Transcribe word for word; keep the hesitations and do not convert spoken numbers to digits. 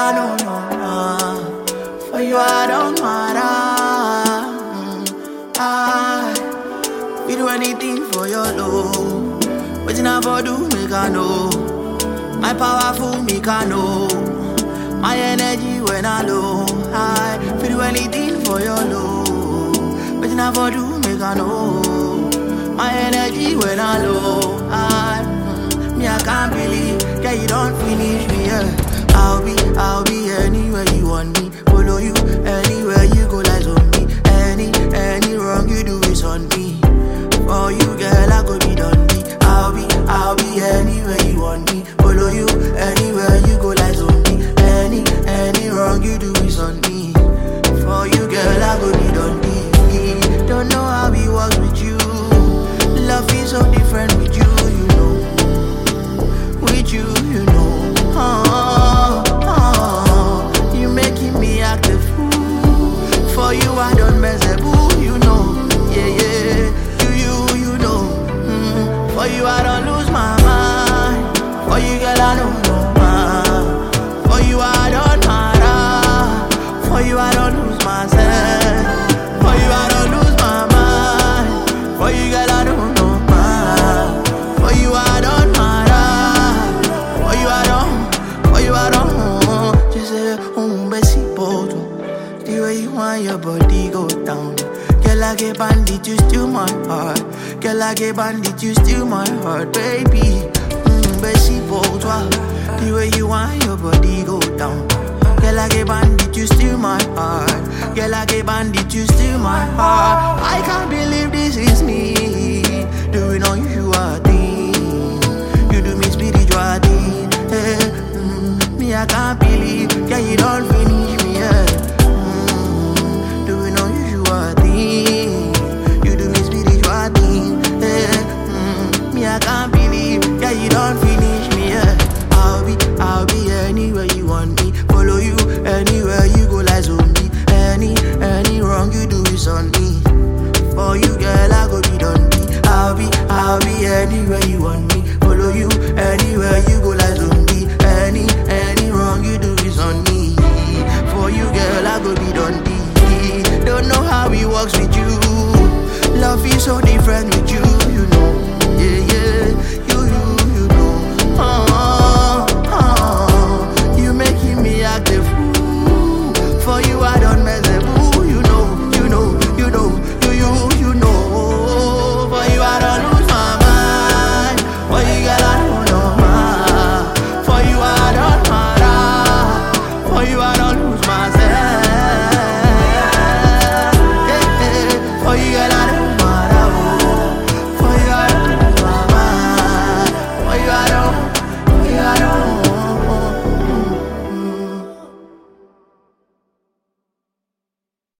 I don't know. For you, I don't matter. Mm, I we do anything for your love. But you never do make I know. My powerful make I know. My energy when I low. I we do anything for your love. But you never do make I know. My energy when I low. I mm, me I can't believe that you don't finish me. Yeah. I'll be, I'll be anywhere you want me. Follow you anywhere you go, like on me. Any, any wrong you do is on me. For you, girl, I go be done me. I'll be, I'll be anywhere you want me. Follow you anywhere you go, like on me. Any, any wrong you do is on me. For you, girl, I go be done me. Don't know how it works with you. Love is so different with you, you know. With you, you know. Oh, oh, you making me act a fool. For you, I don't mess a boo, you know. Yeah, yeah, you, you, you know. Mm, for you, I don't lose my mind. For you, girl, I don't know man. For you, I don't matter. For you, I don't lose myself. For you, I don't lose my mind. For you, girl, I don't know man. For you, I don't matter. For you, I don't. For you, I don't. Just say, um, besito. The way you want your body go down. Girl, I get bandit, you steal my heart. Girl, I get bandit, you steal my heart, baby. Mm, besito. The way you want your body go down. Girl, I get bandit, you steal my heart. Girl, I get bandit, you steal my heart. I can't believe this is me doing unusual things. You do me spiritual thing. Hey, mm, me, I can't believe, yeah, you don't finish me, yeah. Mm, doing unusual things. You do me spiritual thing. Hey, mm, me, I can't believe, yeah, you don't finish me, yeah. I'll be, I'll be anywhere you want me. Follow you anywhere you go, like on me. Any, any wrong you do is on me. For you, girl, I go be done me. I'll be, I'll be anywhere you want me. Follow you anywhere you go, like on me. Any, any wrong you do is on me. For you, girl, I go be done me. Don't know how it works with you. Love is so different with you.